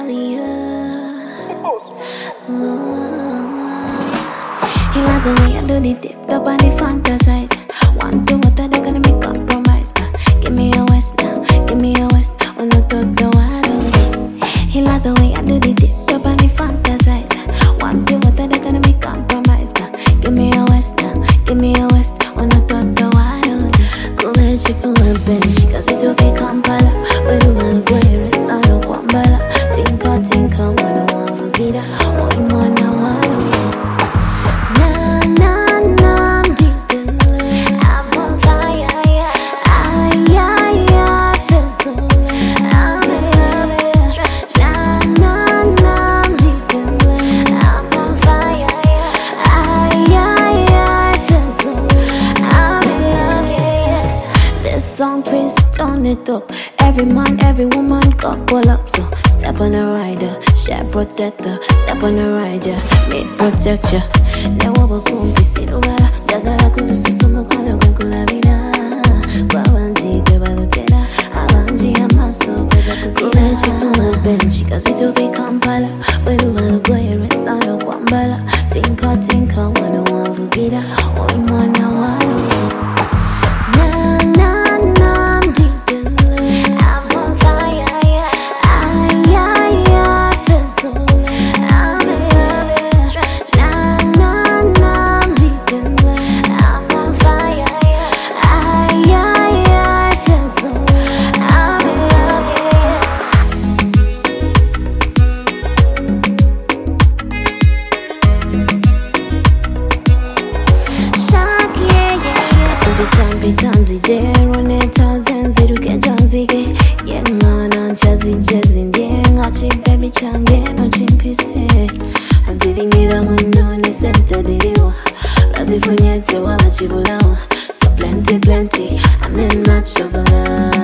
earlier. He like the way I do the dip up and the fantasize. One to what they're gonna be compromised. Give me a west now, give me a west. When I thought the water. He like the way I do the dip up and the fantasize. One to what they're gonna be compromised. Give me a west now, give me a west. When I thought the water. Go ahead, she feel my bench. Cause it's okay, Kampala. But you wanna go here, it's on a Kwambala. Tinka, tinka, wanna want to get out. Oh, you wanna want to. Song, please turn it up. Every man, every woman, couple up. So step on a rider, share protector. Step on a rider, made protect ya. Never will come to see the weather. Jagala kunusu sumu kwa kula vida. Babanji kebalutela, abanji amaso beba tukila. She from my bench, cause it will be Kampala. But you wanna go here and sound of Kwambala. Tinka, tinka, wanna want to get out. Oh, you wanna want to. Bitanzi jerone tazenzi ruke janzige yengana chazi jezi ndienga chibebi change no chimpise andiringira muno ni senta diriwa lazifunyete wabachibulawa so plenty I'm in much of love.